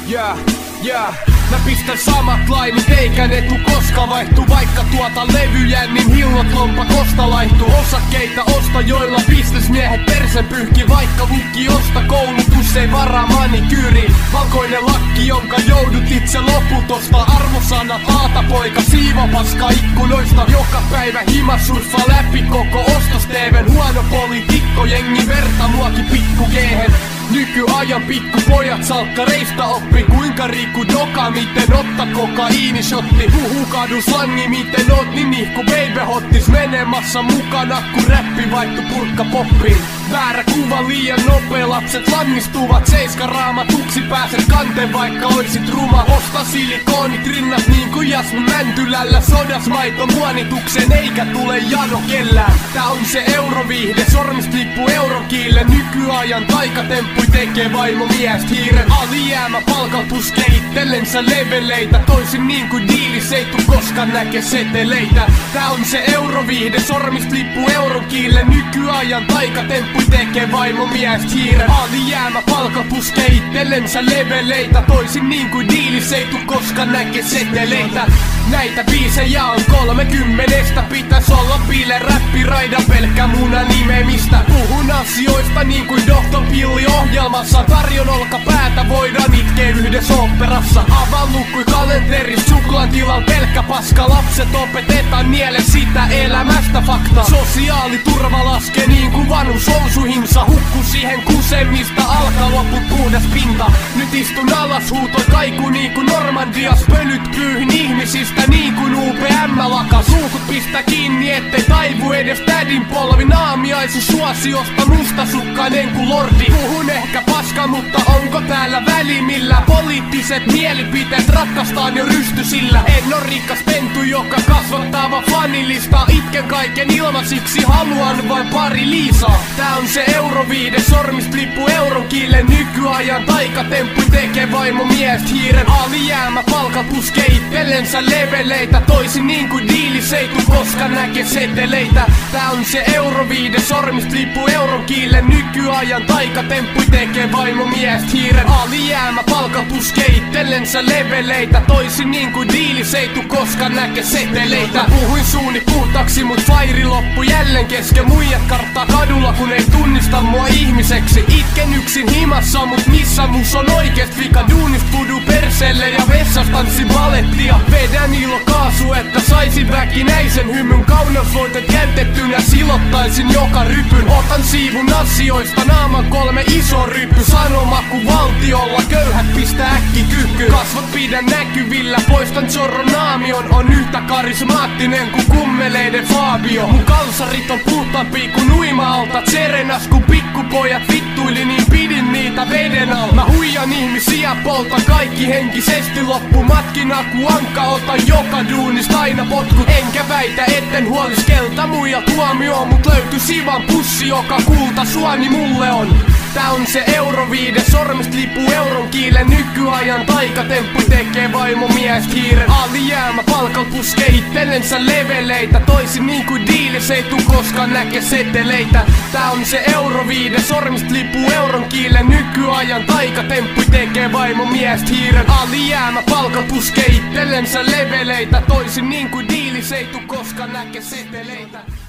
Mä pistän samat lainit eikä ne tuu koska vaihtuu. Vaikka tuota levyjä niin hillot lompakosta laihtuu. Osakkeita osta joilla bisnesmiehet persen pyyhki. Vaikka lukiosta koulutus ei varaa manikyyriin. Valkoinen lakki jonka joudut itse loputosta. Arvosana taatapoika siivopaska ikkunoista. Joka päivä hima surfaa läpi koko ostos-TVn. Huono poliitikko jengi verta muakin pikku-geehen. Nykyajan pikkupojat salkkareista oppi. Kuinka riikku doka, miten otta kokaiinishotti. Puhuu kadun slangi, miten oot niin nihku baby hottis. Menemassa mukana kun räppi vaihtu purkka poppiin. Väärä kuva liian nopea, lapset lannistuvat. Seiska raamatuksi pääset kanteen vaikka oisit ruma. Osta silikoonit rinnat niin kuin Jasmin Mäntylällä. Sodas maito muonitukseen eikä tule jano kellään. Tää on se euroviihde, sormista lippuu euron kiille. Nykyajan taikatemppu tekee vaimo miest hiiren. Alijäämä palkal puskee itsellensä leveleitä. Toisin niin kuin diilis ei tuu koskaan näke seteleitä. Tää on se euroviihde, sormista lippuu euron kiille. Nykyajan taikatemppu tekee vaimo miest hiiren. Alijäämä palkal puskee itsellensä leveleitä. Toisin niin kuin diilis ei tuu koskaan näke seteleitä. Näitä biisejä on 30, pitäis olla bile räppiraida pelkkä muna nimemistä. Puhun asioista niin kuin Dr. Pilli ohjelmassa. Tarjon olkapäätä voidaan itkeä yhdessä oopperassa. Avaan lukkui kalenteris suklaan tilalla pelkkä paska. Lapset opetetaan niele sitä elämästä fakta. Sosiaaliturva laskee niin kuin vanhus ousuhimsa. Hukku siihen kusemista alkaa loput puhdas pinta. Nyt istun alas huutoi kaiku niin kuin Normandias. Pölyt pyyhin ihmisistä niin kuin UPM lakas. Luukut pistä kiinni ettei taivu edes tädin polvi. Naamiaisu suosiosta mustasukkainen kuin lordi. Puhun ehkä paska, mutta onko täällä väli millä? Poliittiset mielipiteet rakastaan jo rystysillä. En oo rikas pentu, joka kasvattaa vaan fanilista. Itken kaiken ilmasiksi, haluan vain pari Liisaa. Tää on se euroviihde, sormist lippuu euron kiille. Nykyajan taikatemppu tekee vaimo miest hiiren. Alijäämä palkal puskee itsellensä leveleitä. Toisin niin kuin diilis ei tuu koskaan näke seteleitä. Tää on se euroviihde, sormist lippuu euron kiille. Nykyajan taikatemppu tekee vaimo miest hiiren. Alijäämä palkal puskee itsellensä leveleitä. Toisin niin kuin diilis ei tuu koskaan näke seteleitä. Puhuin suuni puhtaksi mut fairi loppu jälleen kesken. Muijat karttaa kadulla kun ei tunnista mua ihmiseksi. Itken yksin himassa mut missä mus on oikeest vika. Duunist pudu perseelle ja vessas tanssi balettia. Vedän ilo kaasu että saisin väkinäisen hymyn. Kauneusvoitet käytettynä silottaisin joka rypyn. Otan siivun asioista naaman 3 iso ryppy. Sanoma ku valtiolla köyhät pistää äkki kyky. Kasvot pidän näkyvillä, poistan Zorron naamion. On yhtä karismaattinen ku kummeleiden Fabio. Mun kalsarit on puhtaampi ku uima-altat. Serenas ku pikkupojat vittuili niin pidin niitä veden alla. Mä huijan ihmisiä, poltan kaikki henkisesti loppu. Matkina ku anka, otan joka duunista aina potkut. Enkä väitä etten huolis keltä muija tuomio. Mut löytyi sivan pussi, joka kulta suoni mulle on. Tää on se euroviihde, sormist lippuu euron kiille. Nykyajan taikatemppu tekee vaimo miest hiiren. Alijäämä palkal puskee itsellensä leveleitä. Toisin niin kuin diilis ei tuu koskaan näke seteleitä. Tää on se euroviihde, sormist lippuu euron kiille. Nykyajan taikatemppu tekee vaimo miest hiiren. Alijäämä palkal puskee itsellensä leveleitä. Toisin niin kuin diilis ei tuu koskaan näke seteleitä.